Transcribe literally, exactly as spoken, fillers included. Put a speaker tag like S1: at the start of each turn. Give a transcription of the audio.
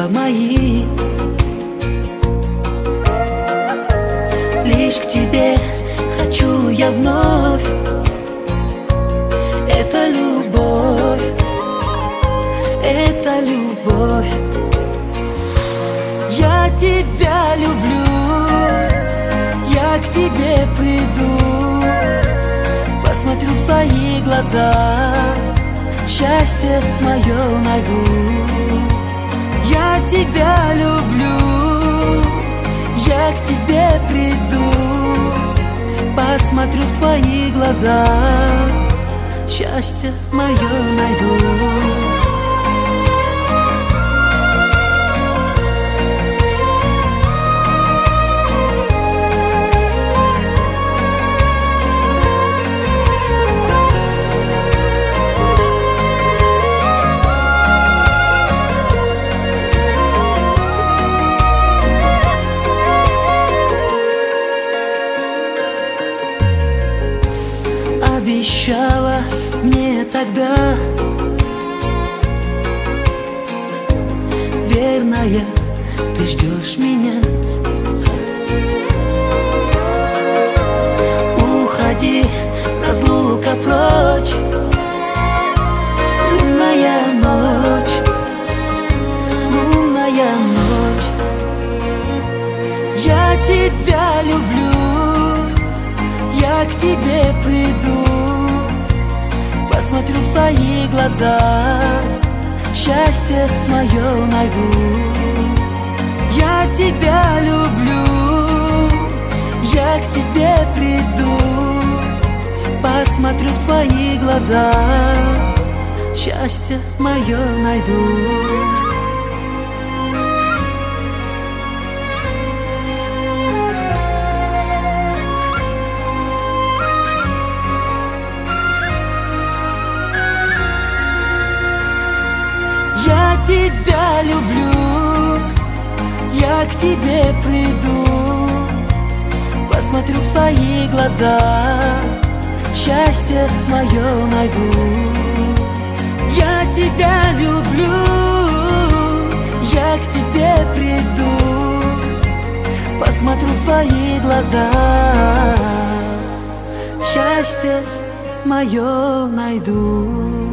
S1: глаза мои. Лишь к тебе хочу я вновь. Это любовь, это любовь. Я тебя люблю, я к тебе приду, посмотрю в твои глаза, счастье мое найду. Я тебя люблю, я к тебе приду, посмотрю в твои глаза, счастье мое найду. Обещала мне тогда, верная, ты ждешь меня. Уходи, разлука прочь, лунная ночь, лунная ночь. Я тебя люблю, я к тебе приду, посмотрю в твои глаза, счастье мое найду. Я тебя люблю, я к тебе приду, посмотрю в твои глаза, счастье мое найду. Я тебя люблю, я к тебе приду, посмотрю в твои глаза, счастье мое найду. Я тебя люблю, я к тебе приду, посмотрю в твои глаза, счастье мое найду.